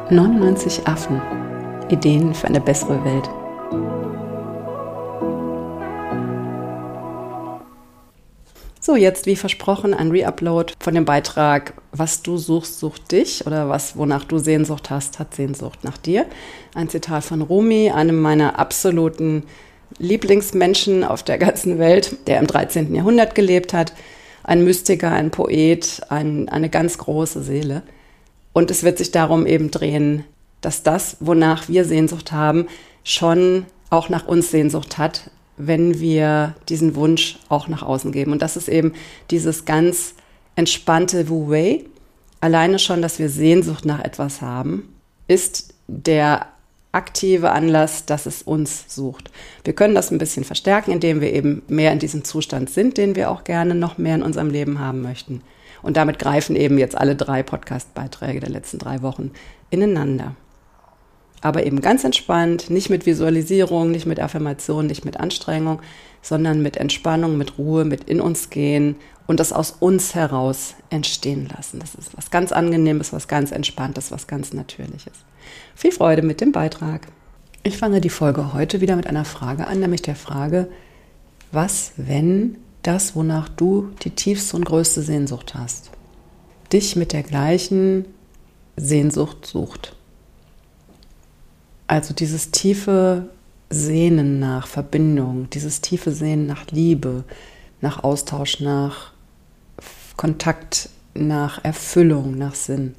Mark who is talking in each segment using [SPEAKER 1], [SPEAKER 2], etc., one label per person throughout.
[SPEAKER 1] 99 Affen. Ideen für eine bessere Welt. So, jetzt wie versprochen ein Reupload von dem Beitrag Was du suchst, sucht dich, oder wonach du Sehnsucht hast, hat Sehnsucht nach dir. Ein Zitat von Rumi, einem meiner absoluten Lieblingsmenschen auf der ganzen Welt, der im 13. Jahrhundert gelebt hat. Ein Mystiker, ein Poet, eine ganz große Seele. Und es wird sich darum eben drehen, dass das, wonach wir Sehnsucht haben, schon auch nach uns Sehnsucht hat, wenn wir diesen Wunsch auch nach außen geben. Und das ist eben dieses ganz entspannte Wu-Wei. Alleine schon, dass wir Sehnsucht nach etwas haben, ist der aktive Anlass, dass es uns sucht. Wir können das ein bisschen verstärken, indem wir eben mehr in diesem Zustand sind, den wir auch gerne noch mehr in unserem Leben haben möchten. Und damit greifen eben jetzt alle 3 Podcast-Beiträge der letzten 3 Wochen ineinander. Aber eben ganz entspannt, nicht mit Visualisierung, nicht mit Affirmation, nicht mit Anstrengung, sondern mit Entspannung, mit Ruhe, mit in uns gehen und das aus uns heraus entstehen lassen. Das ist was ganz Angenehmes, was ganz Entspanntes, was ganz Natürliches. Viel Freude mit dem Beitrag. Ich fange die Folge heute wieder mit einer Frage an, nämlich der Frage, was, wenn das, wonach du die tiefste und größte Sehnsucht hast, dich mit der gleichen Sehnsucht sucht. Also dieses tiefe Sehnen nach Verbindung, dieses tiefe Sehnen nach Liebe, nach Austausch, nach Kontakt, nach Erfüllung, nach Sinn.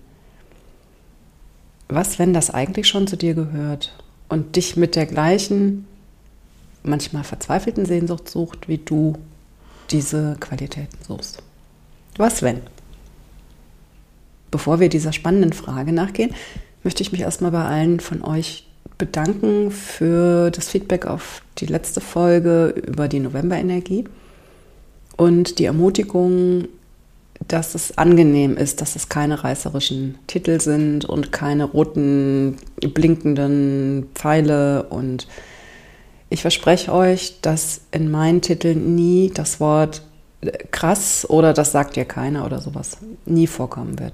[SPEAKER 1] Was, wenn das eigentlich schon zu dir gehört und dich mit der gleichen, manchmal verzweifelten Sehnsucht sucht, wie du diese Qualitäten suchst? Was, wenn? Bevor wir dieser spannenden Frage nachgehen, möchte ich mich erstmal bei allen von euch bedanken für das Feedback auf die letzte Folge über die Novemberenergie und die Ermutigung, dass es angenehm ist, dass es keine reißerischen Titel sind und keine roten, blinkenden Pfeile. Und ich verspreche euch, dass in meinen Titeln nie das Wort krass oder das sagt dir keiner oder sowas nie vorkommen wird.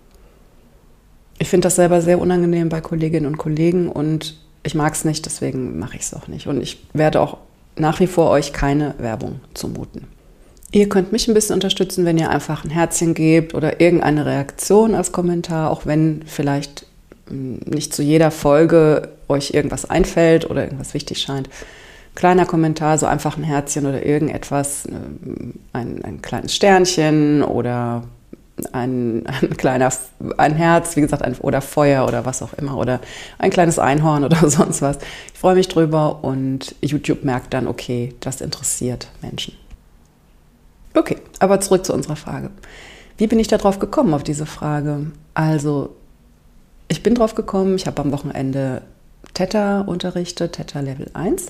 [SPEAKER 1] Ich finde das selber sehr unangenehm bei Kolleginnen und Kollegen und ich mag es nicht, deswegen mache ich es auch nicht. Und ich werde auch nach wie vor euch keine Werbung zumuten. Ihr könnt mich ein bisschen unterstützen, wenn ihr einfach ein Herzchen gebt oder irgendeine Reaktion als Kommentar, auch wenn vielleicht nicht zu jeder Folge euch irgendwas einfällt oder irgendwas wichtig scheint. Kleiner Kommentar, so einfach ein Herzchen oder irgendetwas, ein kleines Sternchen oder ein Herz, wie gesagt, oder Feuer oder was auch immer oder ein kleines Einhorn oder sonst was. Ich freue mich drüber und YouTube merkt dann, okay, das interessiert Menschen. Okay, aber zurück zu unserer Frage. Wie bin ich da drauf gekommen, auf diese Frage? Also, ich bin drauf gekommen, ich habe am Wochenende Theta unterrichtet, Theta Level 1.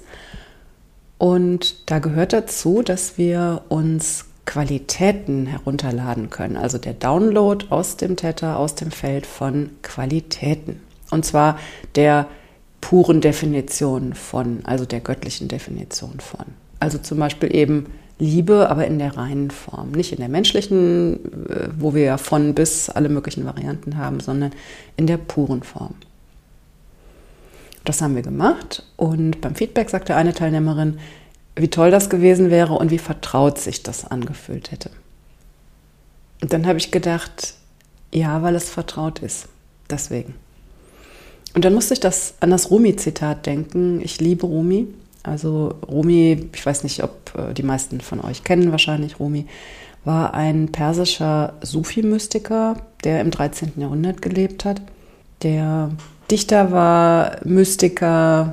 [SPEAKER 1] Und da gehört dazu, dass wir uns Qualitäten herunterladen können. Also der Download aus dem Theta, aus dem Feld von Qualitäten. Und zwar der puren Definition von, also der göttlichen Definition von. Also zum Beispiel eben Liebe, aber in der reinen Form. Nicht in der menschlichen, wo wir ja von bis alle möglichen Varianten haben, sondern in der puren Form. Das haben wir gemacht und beim Feedback sagte eine Teilnehmerin, wie toll das gewesen wäre und wie vertraut sich das angefühlt hätte. Und dann habe ich gedacht, ja, weil es vertraut ist. Deswegen. Und dann musste ich an das Rumi-Zitat denken. Ich liebe Rumi. Also Rumi, ich weiß nicht, ob die meisten von euch kennen wahrscheinlich Rumi, war ein persischer Sufi-Mystiker, der im 13. Jahrhundert gelebt hat. Der Dichter war, Mystiker.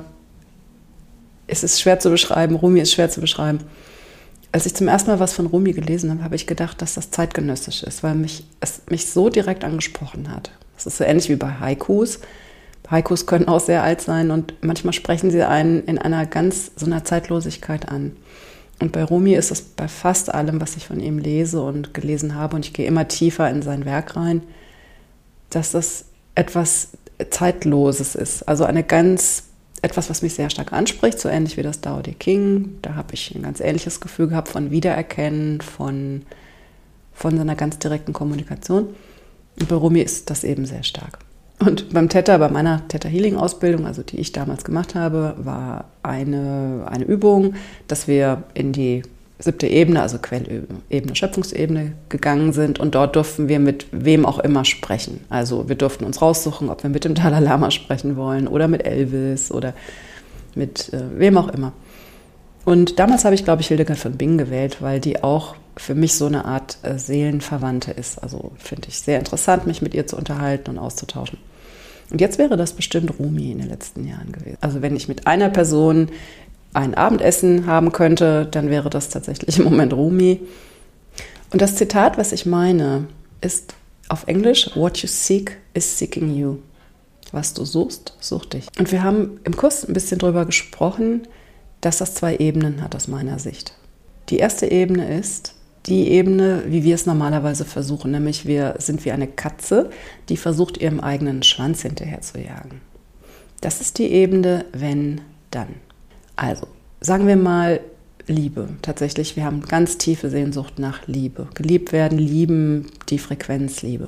[SPEAKER 1] Es ist schwer zu beschreiben, Rumi ist schwer zu beschreiben. Als ich zum ersten Mal was von Rumi gelesen habe, habe ich gedacht, dass das zeitgenössisch ist, weil es mich so direkt angesprochen hat. Das ist so ähnlich wie bei Haikus. Haikus können auch sehr alt sein und manchmal sprechen sie einen in so einer Zeitlosigkeit an. Und bei Rumi ist es bei fast allem, was ich von ihm lese und gelesen habe, und ich gehe immer tiefer in sein Werk rein, dass das etwas Zeitloses ist. Also etwas, was mich sehr stark anspricht, so ähnlich wie das Tao Te Ching. Da habe ich ein ganz ähnliches Gefühl gehabt von Wiedererkennen, von so einer ganz direkten Kommunikation. Und bei Rumi ist das eben sehr stark. Und bei meiner Theta Healing Ausbildung, also die ich damals gemacht habe, war eine Übung, dass wir in die 7. Ebene, also Quellebene, Schöpfungsebene gegangen sind und dort durften wir mit wem auch immer sprechen. Also wir durften uns raussuchen, ob wir mit dem Dalai Lama sprechen wollen oder mit Elvis oder mit wem auch immer. Und damals habe ich, glaube ich, Hildegard von Bingen gewählt, weil die auch für mich so eine Art Seelenverwandte ist. Also finde ich sehr interessant, mich mit ihr zu unterhalten und auszutauschen. Und jetzt wäre das bestimmt Rumi in den letzten Jahren gewesen. Also wenn ich mit einer Person ein Abendessen haben könnte, dann wäre das tatsächlich im Moment Rumi. Und das Zitat, was ich meine, ist auf Englisch: What you seek is seeking you. Was du suchst, sucht dich. Und wir haben im Kurs ein bisschen drüber gesprochen, dass das 2 Ebenen hat aus meiner Sicht. Die erste Ebene ist die Ebene, wie wir es normalerweise versuchen, nämlich wir sind wie eine Katze, die versucht, ihrem eigenen Schwanz hinterher zu jagen. Das ist die Ebene, wenn, dann. Also, sagen wir mal Liebe. Tatsächlich, wir haben ganz tiefe Sehnsucht nach Liebe. Geliebt werden, lieben, die Frequenz Liebe.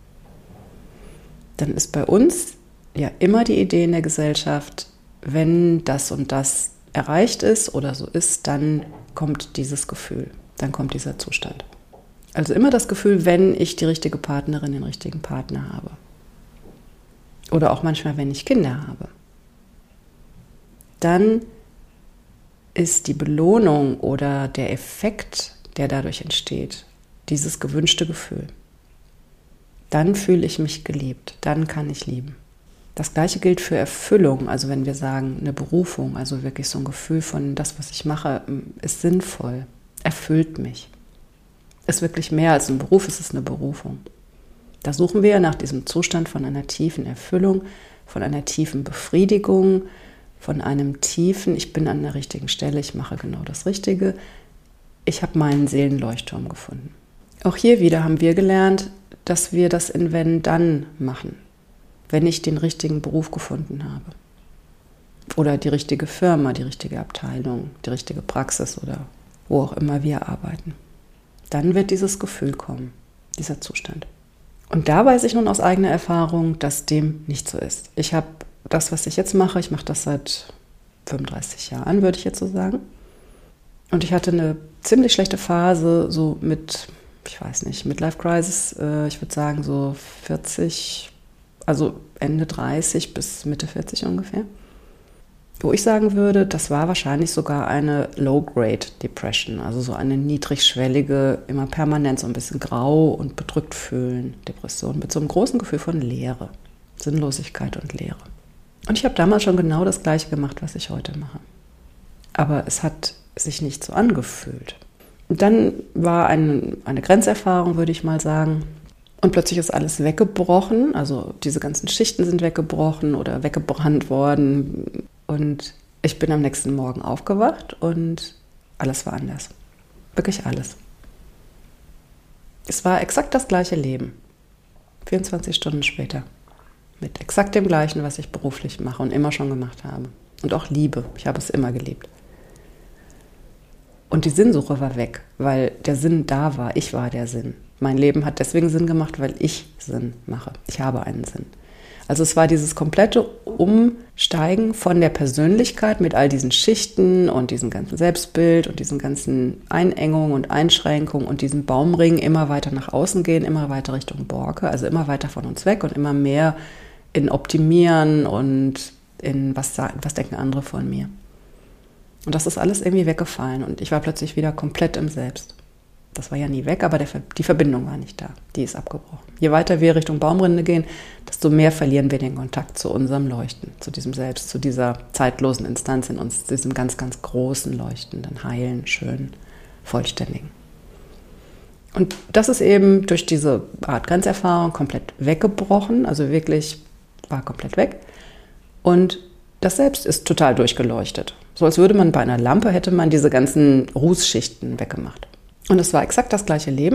[SPEAKER 1] Dann ist bei uns ja immer die Idee in der Gesellschaft, wenn das und das erreicht ist oder so ist, dann kommt dieses Gefühl, dann kommt dieser Zustand. Also immer das Gefühl, wenn ich die richtige Partnerin, den richtigen Partner habe. Oder auch manchmal, wenn ich Kinder habe. Dann ist die Belohnung oder der Effekt, der dadurch entsteht, dieses gewünschte Gefühl. Dann fühle ich mich geliebt, dann kann ich lieben. Das Gleiche gilt für Erfüllung, also wenn wir sagen, eine Berufung, also wirklich so ein Gefühl von, das, was ich mache, ist sinnvoll, erfüllt mich. Ist wirklich mehr als ein Beruf, es ist eine Berufung. Da suchen wir nach diesem Zustand von einer tiefen Erfüllung, von einer tiefen Befriedigung, von einem tiefen, ich bin an der richtigen Stelle, ich mache genau das Richtige. Ich habe meinen Seelenleuchtturm gefunden. Auch hier wieder haben wir gelernt, dass wir das in Wenn-Dann machen. Wenn ich den richtigen Beruf gefunden habe. Oder die richtige Firma, die richtige Abteilung, die richtige Praxis oder wo auch immer wir arbeiten. Dann wird dieses Gefühl kommen, dieser Zustand. Und da weiß ich nun aus eigener Erfahrung, dass dem nicht so ist. Ich habe das, was ich jetzt mache, ich mache das seit 35 Jahren, würde ich jetzt so sagen. Und ich hatte eine ziemlich schlechte Phase, so mit, ich weiß nicht, Midlife Crisis, ich würde sagen so 40, also Ende 30 bis Mitte 40 ungefähr. Wo ich sagen würde, das war wahrscheinlich sogar eine Low-Grade Depression, also so eine niedrigschwellige, immer permanent so ein bisschen grau und bedrückt fühlen Depression mit so einem großen Gefühl von Leere, Sinnlosigkeit und Leere. Und ich habe damals schon genau das Gleiche gemacht, was ich heute mache. Aber es hat sich nicht so angefühlt. Und dann war eine Grenzerfahrung, würde ich mal sagen. Und plötzlich ist alles weggebrochen. Also diese ganzen Schichten sind weggebrochen oder weggebrannt worden. Und ich bin am nächsten Morgen aufgewacht und alles war anders. Wirklich alles. Es war exakt das gleiche Leben. 24 Stunden später. Mit exakt dem Gleichen, was ich beruflich mache und immer schon gemacht habe. Und auch Liebe. Ich habe es immer geliebt. Und die Sinnsuche war weg, weil der Sinn da war. Ich war der Sinn. Mein Leben hat deswegen Sinn gemacht, weil ich Sinn mache. Ich habe einen Sinn. Also es war dieses komplette Umsteigen von der Persönlichkeit mit all diesen Schichten und diesem ganzen Selbstbild und diesen ganzen Einengungen und Einschränkungen und diesem Baumring immer weiter nach außen gehen, immer weiter Richtung Borke, also immer weiter von uns weg und immer mehr in Optimieren und in was denken andere von mir. Und das ist alles irgendwie weggefallen und ich war plötzlich wieder komplett im Selbst. Das war ja nie weg, aber die Verbindung war nicht da. Die ist abgebrochen. Je weiter wir Richtung Baumrinde gehen, desto mehr verlieren wir den Kontakt zu unserem Leuchten, zu diesem Selbst, zu dieser zeitlosen Instanz in uns, diesem ganz, ganz großen, leuchtenden, heilen, schönen, vollständigen. Und das ist eben durch diese Art Grenzerfahrung komplett weggebrochen, also wirklich war komplett weg. Und das Selbst ist total durchgeleuchtet. So als würde man bei einer Lampe, hätte man diese ganzen Rußschichten weggemacht. Und es war exakt das gleiche Leben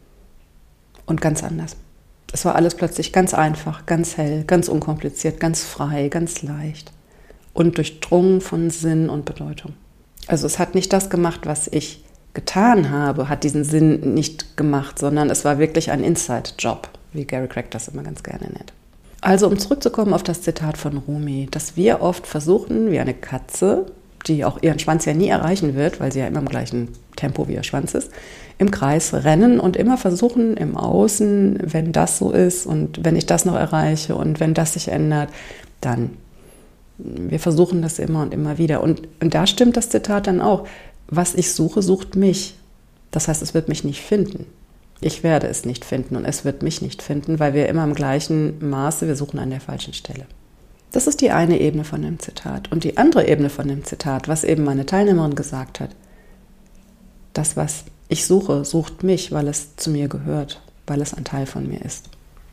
[SPEAKER 1] und ganz anders. Es war alles plötzlich ganz einfach, ganz hell, ganz unkompliziert, ganz frei, ganz leicht und durchdrungen von Sinn und Bedeutung. Also es hat nicht das gemacht, was ich getan habe, hat diesen Sinn nicht gemacht, sondern es war wirklich ein Inside-Job, wie Gary Craig das immer ganz gerne nennt. Also um zurückzukommen auf das Zitat von Rumi, dass wir oft versuchen, wie eine Katze, die auch ihren Schwanz ja nie erreichen wird, weil sie ja immer im gleichen Tempo wie ihr Schwanz ist, im Kreis rennen und immer versuchen im Außen, wenn das so ist und wenn ich das noch erreiche und wenn das sich ändert, dann. Wir versuchen das immer und immer wieder. Und da stimmt das Zitat dann auch. Was ich suche, sucht mich. Das heißt, es wird mich nicht finden. Ich werde es nicht finden und es wird mich nicht finden, weil wir immer im gleichen Maße, wir suchen an der falschen Stelle. Das ist die eine Ebene von dem Zitat. Und die andere Ebene von dem Zitat, was eben meine Teilnehmerin gesagt hat, das, was ich suche, sucht mich, weil es zu mir gehört, weil es ein Teil von mir ist.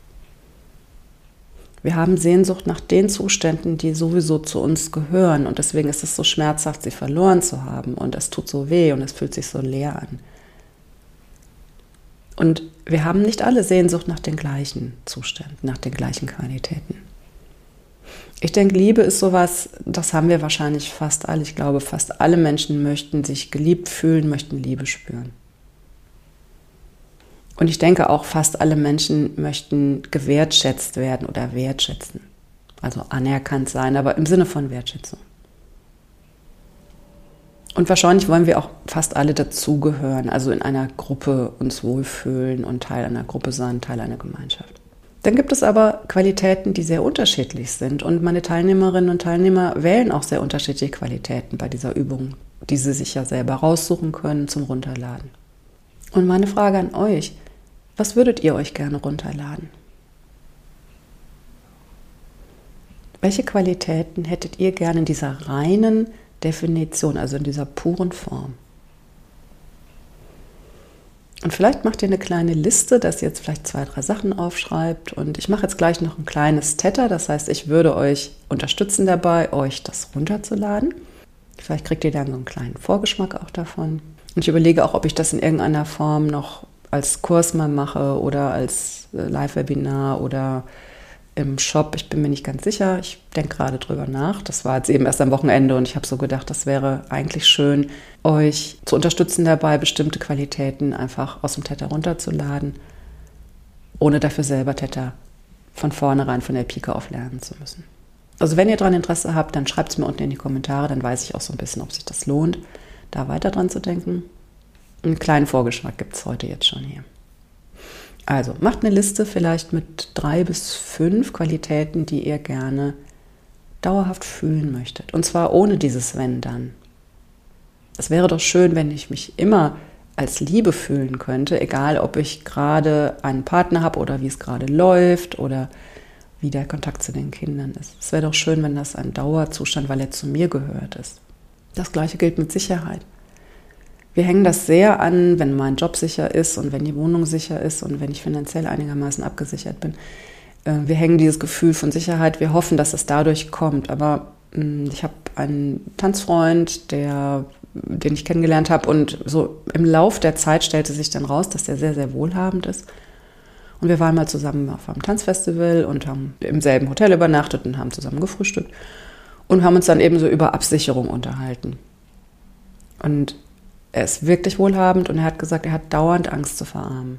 [SPEAKER 1] Wir haben Sehnsucht nach den Zuständen, die sowieso zu uns gehören. Und deswegen ist es so schmerzhaft, sie verloren zu haben. Und es tut so weh und es fühlt sich so leer an. Und wir haben nicht alle Sehnsucht nach den gleichen Zuständen, nach den gleichen Qualitäten. Ich denke, Liebe ist sowas, das haben wir wahrscheinlich fast alle. Ich glaube, fast alle Menschen möchten sich geliebt fühlen, möchten Liebe spüren. Und ich denke auch, fast alle Menschen möchten gewertschätzt werden oder wertschätzen. Also anerkannt sein, aber im Sinne von Wertschätzung. Und wahrscheinlich wollen wir auch fast alle dazugehören, also in einer Gruppe uns wohlfühlen und Teil einer Gruppe sein, Teil einer Gemeinschaft. Dann gibt es aber Qualitäten, die sehr unterschiedlich sind. Und meine Teilnehmerinnen und Teilnehmer wählen auch sehr unterschiedliche Qualitäten bei dieser Übung, die sie sich ja selber raussuchen können zum Runterladen. Und meine Frage an euch: Was würdet ihr euch gerne runterladen? Welche Qualitäten hättet ihr gerne in dieser reinen Definition, also in dieser puren Form? Und vielleicht macht ihr eine kleine Liste, dass ihr jetzt vielleicht 2, 3 Sachen aufschreibt. Und ich mache jetzt gleich noch ein kleines Tether. Das heißt, ich würde euch unterstützen dabei, euch das runterzuladen. Vielleicht kriegt ihr dann so einen kleinen Vorgeschmack auch davon. Und ich überlege auch, ob ich das in irgendeiner Form noch als Kurs mal mache oder als Live-Webinar oder im Shop. Ich bin mir nicht ganz sicher. Ich denke gerade drüber nach. Das war jetzt eben erst am Wochenende und ich habe so gedacht, das wäre eigentlich schön, euch zu unterstützen dabei, bestimmte Qualitäten einfach aus dem Theta runterzuladen, ohne dafür selber Theta von vornherein von der Pike auf lernen zu müssen. Also wenn ihr daran Interesse habt, dann schreibt es mir unten in die Kommentare, dann weiß ich auch so ein bisschen, ob sich das lohnt, da weiter dran zu denken. Einen kleinen Vorgeschmack gibt es heute jetzt schon hier. Also macht eine Liste vielleicht mit 3 bis 5 Qualitäten, die ihr gerne dauerhaft fühlen möchtet. Und zwar ohne dieses Wenn dann. Es wäre doch schön, wenn ich mich immer als Liebe fühlen könnte, egal ob ich gerade einen Partner habe oder wie es gerade läuft oder wie der Kontakt zu den Kindern ist. Es wäre doch schön, wenn das ein Dauerzustand, weil er zu mir gehört ist. Das Gleiche gilt mit Sicherheit. Wir hängen das sehr an, wenn mein Job sicher ist und wenn die Wohnung sicher ist und wenn ich finanziell einigermaßen abgesichert bin. Wir hängen dieses Gefühl von Sicherheit, wir hoffen, dass es dadurch kommt. Aber ich habe einen Tanzfreund, den ich kennengelernt habe und so im Lauf der Zeit stellte sich dann raus, dass der sehr, sehr wohlhabend ist. Und wir waren mal zusammen auf einem Tanzfestival und haben im selben Hotel übernachtet und haben zusammen gefrühstückt und haben uns dann eben so über Absicherung unterhalten. Und er ist wirklich wohlhabend und er hat gesagt, er hat dauernd Angst zu verarmen.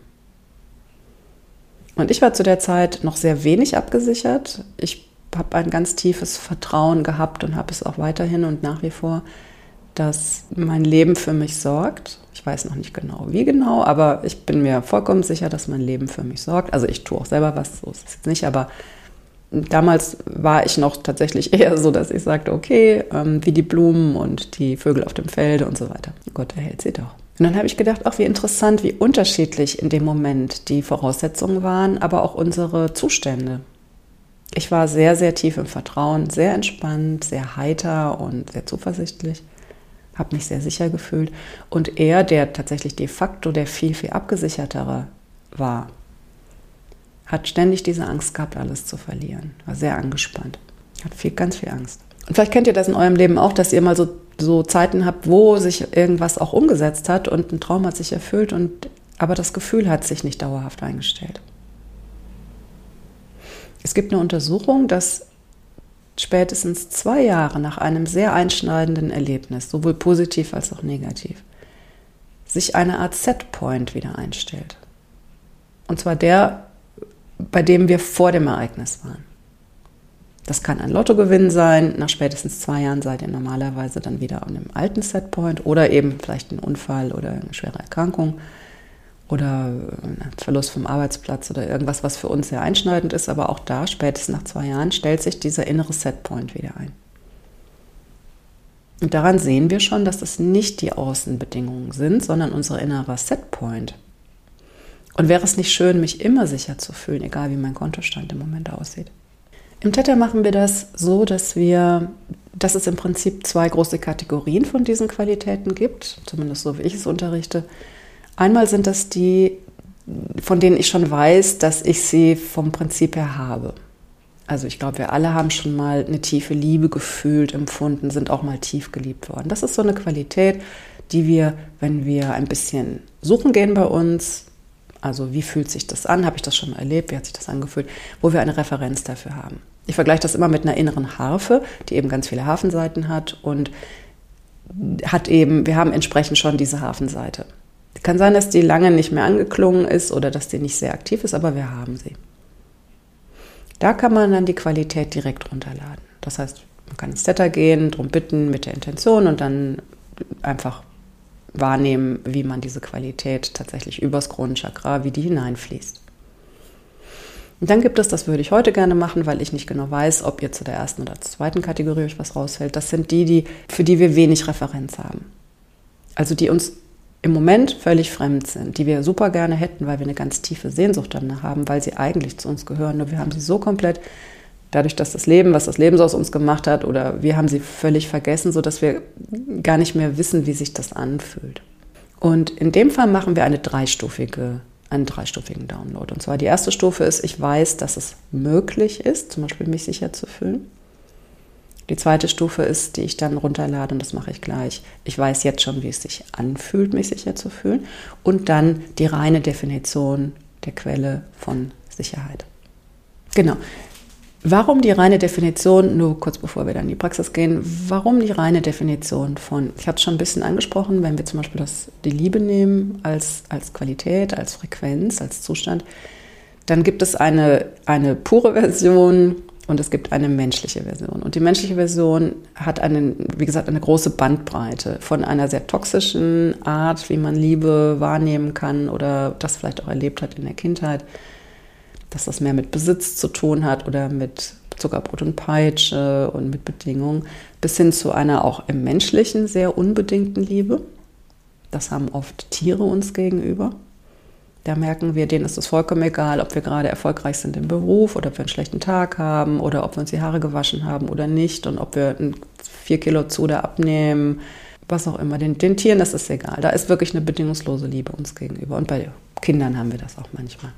[SPEAKER 1] Und ich war zu der Zeit noch sehr wenig abgesichert. Ich habe ein ganz tiefes Vertrauen gehabt und habe es auch weiterhin und nach wie vor, dass mein Leben für mich sorgt. Ich weiß noch nicht genau, wie genau, aber ich bin mir vollkommen sicher, dass mein Leben für mich sorgt. Also ich tue auch selber was, so ist es jetzt nicht, aber damals war ich noch tatsächlich eher so, dass ich sagte, okay, wie die Blumen und die Vögel auf dem Felde und so weiter. Gott erhält sie doch. Und dann habe ich gedacht, ach, wie interessant, wie unterschiedlich in dem Moment die Voraussetzungen waren, aber auch unsere Zustände. Ich war sehr, sehr tief im Vertrauen, sehr entspannt, sehr heiter und sehr zuversichtlich, habe mich sehr sicher gefühlt. Und er, der tatsächlich de facto der viel, viel abgesichertere war, hat ständig diese Angst gehabt, alles zu verlieren. War sehr angespannt. Hat ganz viel Angst. Und vielleicht kennt ihr das in eurem Leben auch, dass ihr mal so Zeiten habt, wo sich irgendwas auch umgesetzt hat und ein Traum hat sich erfüllt, aber das Gefühl hat sich nicht dauerhaft eingestellt. Es gibt eine Untersuchung, dass spätestens 2 Jahre nach einem sehr einschneidenden Erlebnis, sowohl positiv als auch negativ, sich eine Art Setpoint wieder einstellt. Und zwar der, bei dem wir vor dem Ereignis waren. Das kann ein Lottogewinn sein. Nach spätestens 2 Jahren seid ihr normalerweise dann wieder an einem alten Setpoint oder eben vielleicht ein Unfall oder eine schwere Erkrankung oder ein Verlust vom Arbeitsplatz oder irgendwas, was für uns sehr einschneidend ist. Aber auch da, spätestens nach 2 Jahren, stellt sich dieser innere Setpoint wieder ein. Und daran sehen wir schon, dass das nicht die Außenbedingungen sind, sondern unser innerer Setpoint. Und wäre es nicht schön, mich immer sicher zu fühlen, egal wie mein Kontostand im Moment aussieht? Im Theta machen wir das so, dass es im Prinzip 2 große Kategorien von diesen Qualitäten gibt, zumindest so wie ich es unterrichte. Einmal sind das die, von denen ich schon weiß, dass ich sie vom Prinzip her habe. Also ich glaube, wir alle haben schon mal eine tiefe Liebe gefühlt, empfunden, sind auch mal tief geliebt worden. Das ist so eine Qualität, die wir, wenn wir ein bisschen suchen gehen bei uns, also wie fühlt sich das an, habe ich das schon mal erlebt, wie hat sich das angefühlt, wo wir eine Referenz dafür haben. Ich vergleiche das immer mit einer inneren Harfe, die eben ganz viele Hafenseiten hat und wir haben entsprechend schon diese Hafenseite. Kann sein, dass die lange nicht mehr angeklungen ist oder dass die nicht sehr aktiv ist, aber wir haben sie. Da kann man dann die Qualität direkt runterladen. Das heißt, man kann ins Theta gehen, darum bitten mit der Intention und dann einfach wahrnehmen, wie man diese Qualität tatsächlich übers Kronenchakra, wie die hineinfließt. Und dann gibt es, das würde ich heute gerne machen, weil ich nicht genau weiß, ob ihr zu der ersten oder zweiten Kategorie euch was rausfällt. Das sind für die wir wenig Referenz haben. Also die uns im Moment völlig fremd sind, die wir super gerne hätten, weil wir eine ganz tiefe Sehnsucht danach haben, weil sie eigentlich zu uns gehören. Nur wir haben sie so komplett, dadurch, dass was das Leben so aus uns gemacht hat, oder wir haben sie völlig vergessen, sodass wir gar nicht mehr wissen, wie sich das anfühlt. Und in dem Fall machen wir einen dreistufigen Download. Und zwar die erste Stufe ist, ich weiß, dass es möglich ist, zum Beispiel mich sicher zu fühlen. Die zweite Stufe ist, die ich dann runterlade, und das mache ich gleich. Ich weiß jetzt schon, wie es sich anfühlt, mich sicher zu fühlen. Und dann die reine Definition der Quelle von Sicherheit. Genau. Warum die reine Definition, nur kurz bevor wir dann in die Praxis gehen, warum die reine Definition von, ich habe es schon ein bisschen angesprochen, wenn wir zum Beispiel die Liebe nehmen als Qualität, als Frequenz, als Zustand, dann gibt es eine pure Version und es gibt eine menschliche Version. Und die menschliche Version hat wie gesagt, eine große Bandbreite von einer sehr toxischen Art, wie man Liebe wahrnehmen kann oder das vielleicht auch erlebt hat in der Kindheit, dass das mehr mit Besitz zu tun hat oder mit Zuckerbrot und Peitsche und mit Bedingungen, bis hin zu einer auch im Menschlichen sehr unbedingten Liebe. Das haben oft Tiere uns gegenüber. Da merken wir, denen ist es vollkommen egal, ob wir gerade erfolgreich sind im Beruf oder ob wir einen schlechten Tag haben oder ob wir uns die Haare gewaschen haben oder nicht und ob wir 4 Kilo zu oder abnehmen, was auch immer. Den Tieren, das ist egal. Da ist wirklich eine bedingungslose Liebe uns gegenüber. Und bei Kindern haben wir das auch manchmal.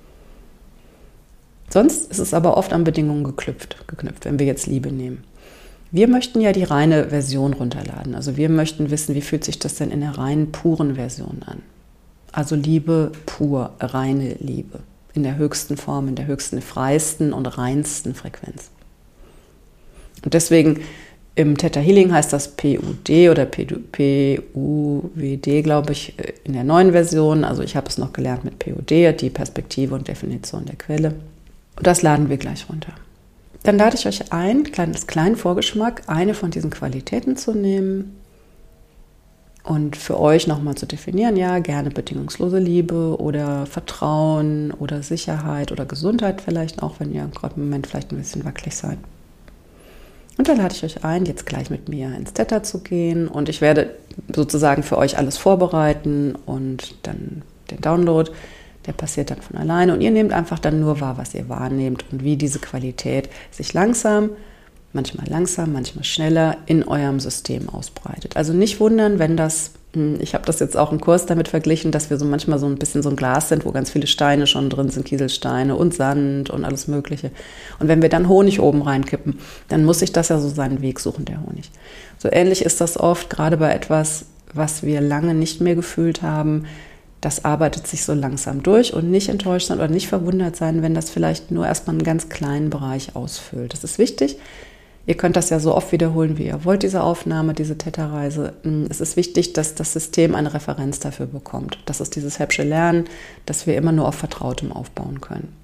[SPEAKER 1] Sonst ist es aber oft an Bedingungen geknüpft, wenn wir jetzt Liebe nehmen. Wir möchten ja die reine Version runterladen. Also wir möchten wissen, wie fühlt sich das denn in der reinen, puren Version an? Also Liebe pur, reine Liebe. In der höchsten Form, in der höchsten, freiesten und reinsten Frequenz. Und deswegen im Theta Healing heißt das PUD oder PUWD, glaube ich, in der neuen Version. Also ich habe es noch gelernt mit PUD, die Perspektive und Definition der Quelle. Und das laden wir gleich runter. Dann lade ich euch ein, kleinen Vorgeschmack, eine von diesen Qualitäten zu nehmen und für euch nochmal zu definieren, ja, gerne bedingungslose Liebe oder Vertrauen oder Sicherheit oder Gesundheit vielleicht auch, wenn ihr gerade im Moment vielleicht ein bisschen wackelig seid. Und dann lade ich euch ein, jetzt gleich mit mir ins Theta zu gehen und ich werde sozusagen für euch alles vorbereiten und dann den Download, der passiert dann von alleine und ihr nehmt einfach dann nur wahr, was ihr wahrnehmt und wie diese Qualität sich langsam, manchmal schneller in eurem System ausbreitet. Also nicht wundern, wenn ich habe das jetzt auch im Kurs damit verglichen, dass wir so manchmal so ein bisschen so ein Glas sind, wo ganz viele Steine schon drin sind, Kieselsteine und Sand und alles Mögliche. Und wenn wir dann Honig oben reinkippen, dann muss sich das ja so seinen Weg suchen, der Honig. So ähnlich ist das oft, gerade bei etwas, was wir lange nicht mehr gefühlt haben. Das arbeitet sich so langsam durch und nicht enttäuscht sein oder nicht verwundert sein, wenn das vielleicht nur erstmal einen ganz kleinen Bereich ausfüllt. Das ist wichtig. Ihr könnt das ja so oft wiederholen, wie ihr wollt, diese Aufnahme, diese Theta-Reise. Es ist wichtig, dass das System eine Referenz dafür bekommt. Das ist dieses Häppsche Lernen, dass wir immer nur auf Vertrautem aufbauen können.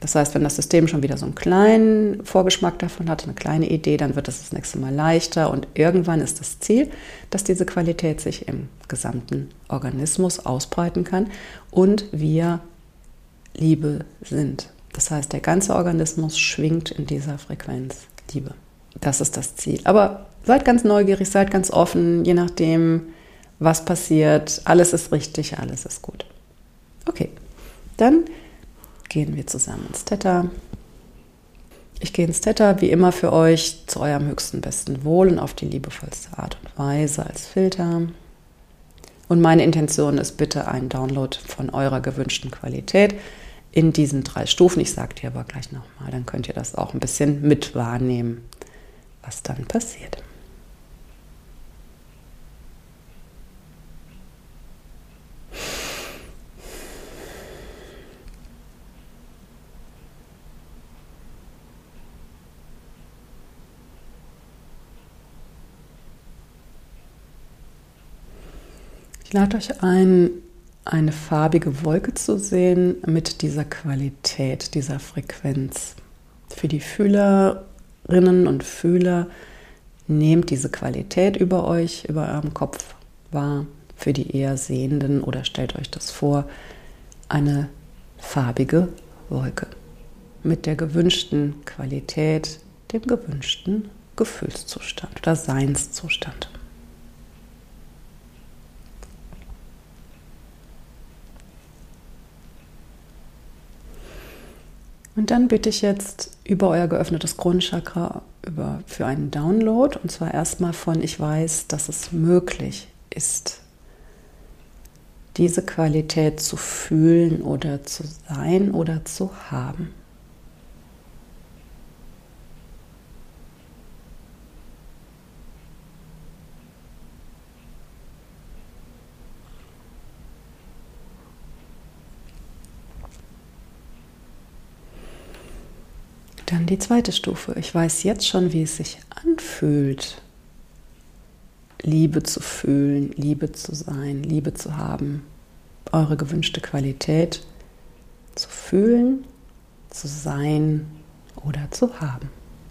[SPEAKER 1] Das heißt, wenn das System schon wieder so einen kleinen Vorgeschmack davon hat, eine kleine Idee, dann wird es das nächste Mal leichter und irgendwann ist das Ziel, dass diese Qualität sich im gesamten Organismus ausbreiten kann und wir Liebe sind. Das heißt, der ganze Organismus schwingt in dieser Frequenz Liebe. Das ist das Ziel. Aber seid ganz neugierig, seid ganz offen, je nachdem, was passiert. Alles ist richtig, alles ist gut. Okay, dann gehen wir zusammen ins Theta. Ich gehe ins Theta, wie immer für euch, zu eurem höchsten, besten Wohl und auf die liebevollste Art und Weise als Filter. Und meine Intention ist bitte ein Download von eurer gewünschten Qualität in diesen 3 Stufen. Ich sage dir aber gleich nochmal, dann könnt ihr das auch ein bisschen mit wahrnehmen, was dann passiert. Ich lade euch ein, eine farbige Wolke zu sehen mit dieser Qualität, dieser Frequenz. Für die Fühlerinnen und Fühler nehmt diese Qualität über euch, über eurem Kopf wahr. Für die eher Sehenden oder stellt euch das vor, eine farbige Wolke mit der gewünschten Qualität, dem gewünschten Gefühlszustand oder Seinszustand. Und dann bitte ich jetzt über euer geöffnetes Grundchakra für einen Download. Und zwar erstmal von, ich weiß, dass es möglich ist, diese Qualität zu fühlen oder zu sein oder zu haben. Dann die zweite Stufe. Ich weiß jetzt schon, wie es sich anfühlt, Liebe zu fühlen, Liebe zu sein, Liebe zu haben, eure gewünschte Qualität zu fühlen, zu sein oder zu haben.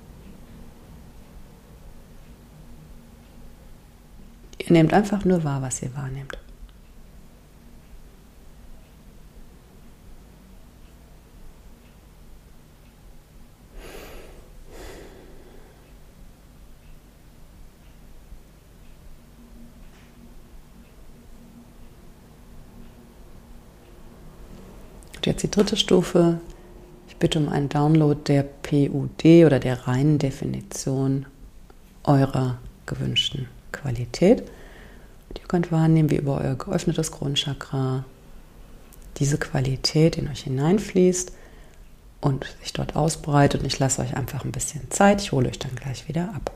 [SPEAKER 1] Ihr nehmt einfach nur wahr, was ihr wahrnehmt. Und jetzt die dritte Stufe. Ich bitte um einen Download der PUD oder der reinen Definition eurer gewünschten Qualität. Und ihr könnt wahrnehmen, wie über euer geöffnetes Grundchakra diese Qualität in euch hineinfließt und sich dort ausbreitet. Und ich lasse euch einfach ein bisschen Zeit. Ich hole euch dann gleich wieder ab.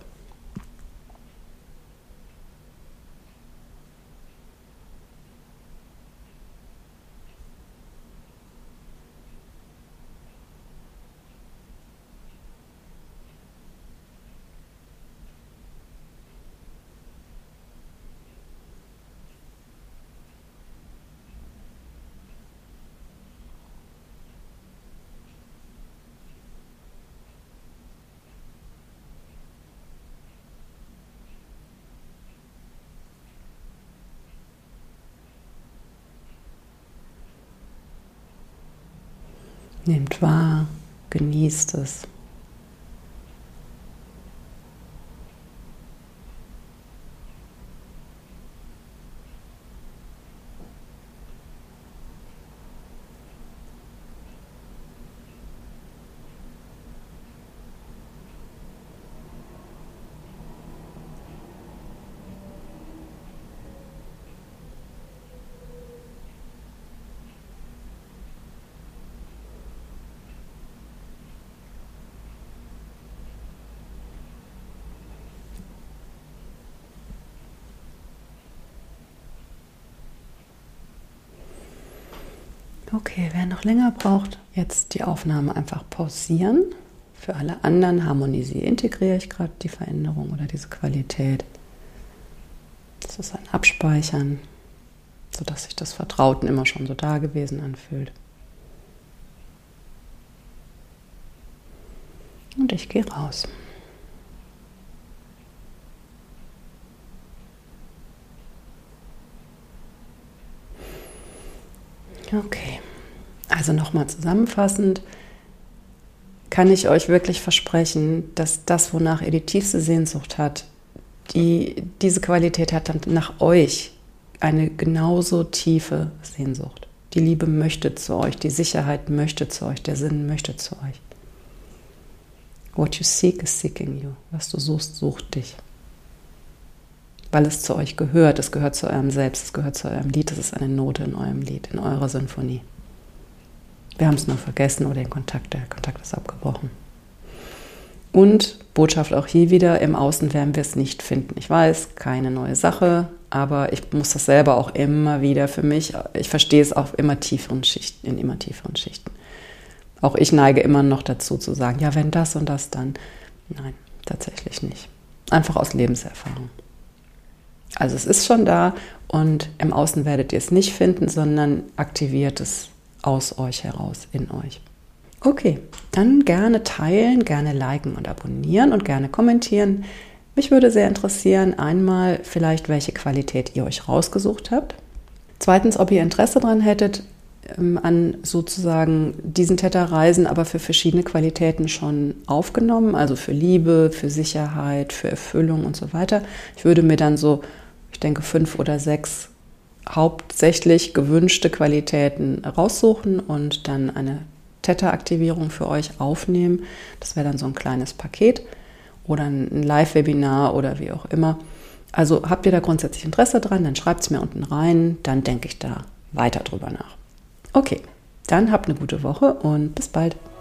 [SPEAKER 1] Nehmt wahr, genießt es. Okay, wer noch länger braucht, jetzt die Aufnahme einfach pausieren. Für alle anderen integriere ich gerade die Veränderung oder diese Qualität. Das ist ein Abspeichern, sodass sich das Vertrauten immer schon so da gewesen anfühlt. Und ich gehe raus. Okay, also nochmal zusammenfassend, kann ich euch wirklich versprechen, dass das, wonach ihr die tiefste Sehnsucht habt, diese Qualität hat dann nach euch eine genauso tiefe Sehnsucht. Die Liebe möchte zu euch, die Sicherheit möchte zu euch, der Sinn möchte zu euch. What you seek is seeking you. Was du suchst, sucht dich. Weil es zu euch gehört. Es gehört zu eurem Selbst, es gehört zu eurem Lied. Es ist eine Note in eurem Lied, in eurer Sinfonie. Wir haben es nur vergessen oder der Kontakt ist abgebrochen. Und Botschaft auch hier wieder, im Außen werden wir es nicht finden. Ich weiß, keine neue Sache, aber ich muss das selber auch immer wieder für mich, ich verstehe es auf immer tieferen Schichten, in immer tieferen Schichten. Auch ich neige immer noch dazu zu sagen, ja, wenn das und das dann. Nein, tatsächlich nicht. Einfach aus Lebenserfahrung. Also es ist schon da und im Außen werdet ihr es nicht finden, sondern aktiviert es aus euch heraus, in euch. Okay, dann gerne teilen, gerne liken und abonnieren und gerne kommentieren. Mich würde sehr interessieren, einmal vielleicht, welche Qualität ihr euch rausgesucht habt. Zweitens, ob ihr Interesse daran hättet, an sozusagen diesen Theta-Reisen, aber für verschiedene Qualitäten schon aufgenommen, also für Liebe, für Sicherheit, für Erfüllung und so weiter. Ich würde mir dann so, ich denke, 5 oder 6 hauptsächlich gewünschte Qualitäten raussuchen und dann eine Theta-Aktivierung für euch aufnehmen. Das wäre dann so ein kleines Paket oder ein Live-Webinar oder wie auch immer. Also habt ihr da grundsätzlich Interesse dran, dann schreibt es mir unten rein, dann denke ich da weiter drüber nach. Okay, dann habt eine gute Woche und bis bald.